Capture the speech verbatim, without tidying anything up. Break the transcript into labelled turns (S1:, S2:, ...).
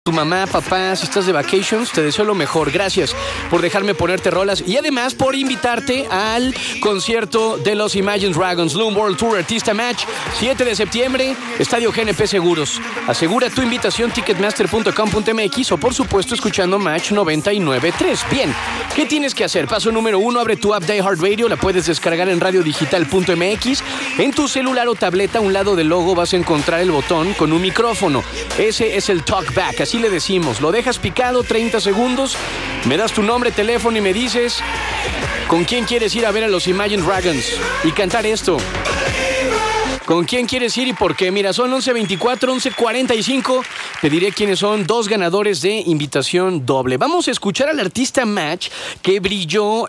S1: tu mamá, papá, si estás de vacations, te deseo lo mejor. Gracias por dejarme ponerte rolas y además por invitarte al concierto de los Imagine Dragons Loom World Tour Artista Match, siete de septiembre, Estadio G N P Seguros. Asegura tu invitación ticketmaster punto com punto m x o por supuesto escuchando Match noventa y nueve punto tres. Bien, ¿qué tienes que hacer? Paso número uno, abre tu app de iHeartRadio, la puedes descargar en radiodigital punto m x. En tu celular o tableta, a un lado del logo vas a encontrar el botón con un micrófono. Ese es el talkback, así le decimos. Lo dejas picado treinta segundos, me das tu nombre, teléfono y me dices con quién quieres ir a ver a los Imagine Dragons y cantar esto. ¿Con quién quieres ir y por qué? Mira, son once veinticuatro, once cuarenta y cinco. Te diré quiénes son dos ganadores de invitación doble. Vamos a escuchar al artista Match que brilló